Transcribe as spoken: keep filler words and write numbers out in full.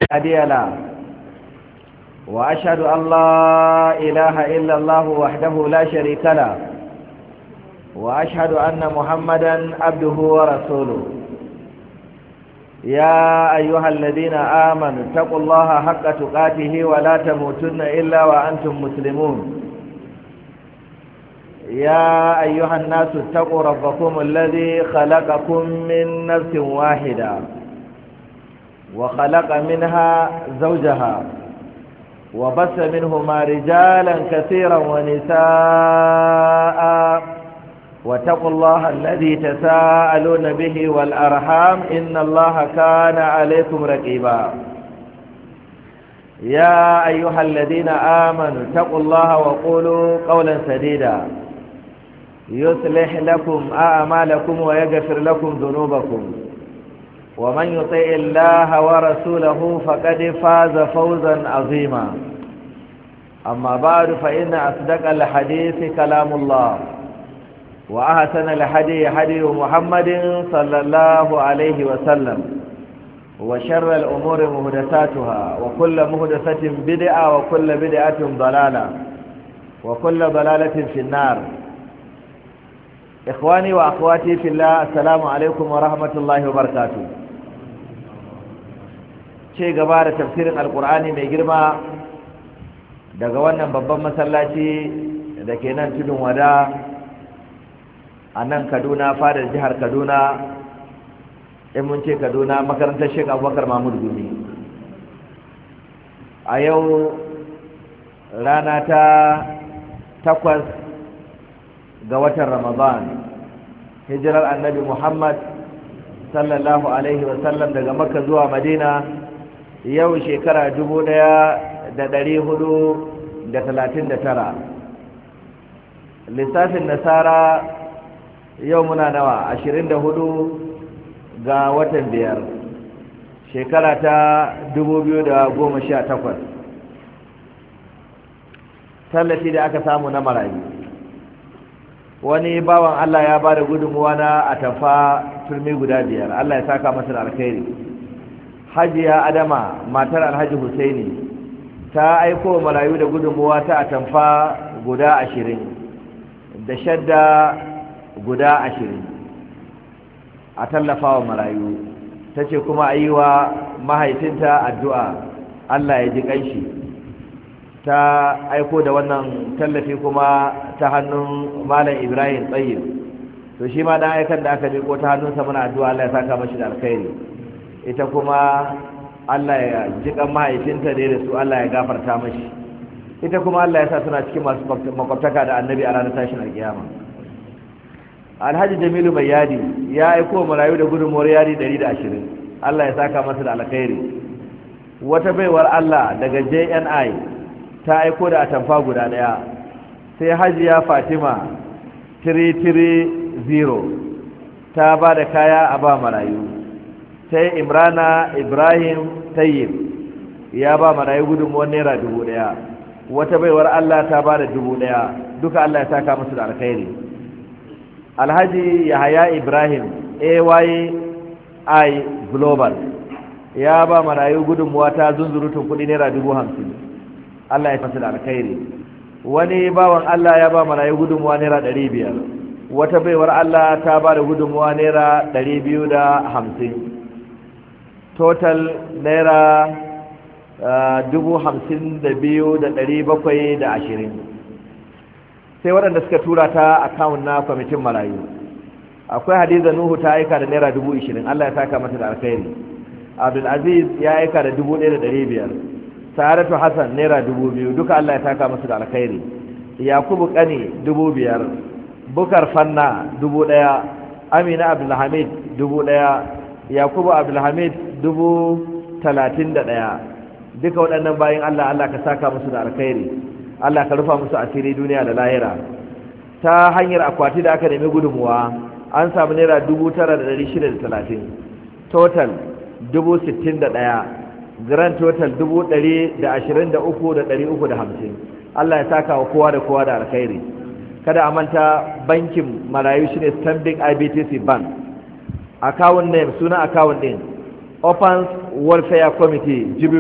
هادي له وأشهد أن لا إله إلا الله وحده لا شريك له وأشهد أن محمدا عبده ورسوله يا أيها الذين آمنوا اتقوا الله حق تقاته ولا تموتن إلا وأنتم مسلمون يا أيها الناس اتقوا ربكم الذي خلقكم من نفس واحدة وخلق منها زوجها وبث منهما رجالا كثيرا ونساء واتقوا الله الذي تساءلون به والأرحام إن الله كان عليكم رقيبا يا أيها الذين آمنوا اتقوا الله وقولوا قولا سديدا يصلح لكم أعمالكم ويغفر لكم ذنوبكم ومن يطع الله ورسوله فقد فاز فوزا عظيما أما بعد فإن أصدق الحديث كلام الله وأحسن الحديث حديث محمد صلى الله عليه وسلم وشر الأمور محدثاتها وكل محدثة بدعة وكل بدعة ضلالة وكل ضلالة في النار. إخواني وأخواتي في الله السلام عليكم ورحمة الله وبركاته. ce gaba da tafsirin alkur'ani mai girma daga wannan babban masallaci da ke nan tudun wada a nan Kaduna, fadar jihar Kaduna. in mun ce Kaduna, makarantar Sheikh Abubakar Mahmud Gumi. a yau rana ta takwas ga watan Ramadan, hijirar annabi Muhammad sallallahu alaihi wasallam daga Makka zuwa Madina yau shekara dubu ɗaya da ɗari hudu da talatin da tara. lissafin nasara yau muna nawa ashirin da hudu ga watan biyar shekara ta dubu biyu da goma sha takwas. tallafi da aka samu na marayu, wani bawan Allah ya ba da gudunmuwa na atamfa turmi guda biyar. Allah ya saka masa da alkhairi. Hajiya Adama matar Alhaji Husaini ta aiko marayu da gudunmuwa ta atamfa guda ashirin da shadda guda ashirin a tallafawa marayu. ta ce kuma a yi wa mahaifinta addu'a Allah ya ji ƙanshi. ta aiko da wannan tallafi kuma ta hannun Malam Ibrahim Tsayyib, to shi ma dan aikan da aka miko ta hannunsa muna addu'a Allah ya saka mashi da alkhairi. ita kuma Allah ya ji kan mahaifinta da su, Allah ya gafarta mashi. ita kuma Allah ya sa suna cikin masu makwabtaka da annabi a ranar tashin alkiyama. Alhaji Jamilu Mai Yadi ya aiko marayu da gudunmuwar yadi ɗari da ashirin. Allah ya saka masa da alkhairi. wata baiwar Allah daga J N I ta aiko da atamfa guda ɗaya. sai Hajiya Fatima three three zero ta ba da kaya a ba marayu. sai Imrana Ibrahim Tayyib ya ba marayu gudunmuwar naira dubu ɗaya. wata baiwar Allah ta ba da dubu ɗaya. duka Allah ya saka musu da alkhairi. Alhaji Yahaya Ibrahim A Y I Global ya ba marayu gudunmuwa ta zunzurutun kudi naira dubu hamsin. Allah ya fasa da alkhairi. wani bawan Allah ya ba marayu gudunmuwa naira ɗari biyar. wata baiwar Allah ta ba da gudunmuwa naira ɗari biyu da hamsin. total naira dubu hamsin da biyu da ɗari bakwai da ashirin. sai waɗanda suka tura ta akawun na kwamitin marayu. akwai Hadiza Nuhu ta aika da naira dubu ishirin. Allah ya saka mata da alkhairi. Abdul Aziz ya aika da dubu ɗaya da ɗari biyar. Saratu Hassan naira dubu biyu. duka Allah ya saka masa da alkhairi. Yakubu Kani dubu biyar. Bukar Fanna dubu ɗaya. Amina Abdulhamid dubu ɗaya. Yakubu Abdulhamid dubu talatin da ɗaya. duka waɗannan bayan Allah Allah ka saka musu da alkhairi. Allah ka rufa musu asiri duniya da lahira. ta hanyar akwati da aka nemi gudunmuwa an samu naira dubu tara da ɗari shida da talatin. total dubu sittin da ɗaya. grand total dubu ɗari da ashirin da uku da ɗari uku da hamsin. Allah ya saka wa kowa da kowa da alkhairi. kada a manta bankin marayu shine Stanbic I B T C Bank. account name suna account din Opens Welfare Committee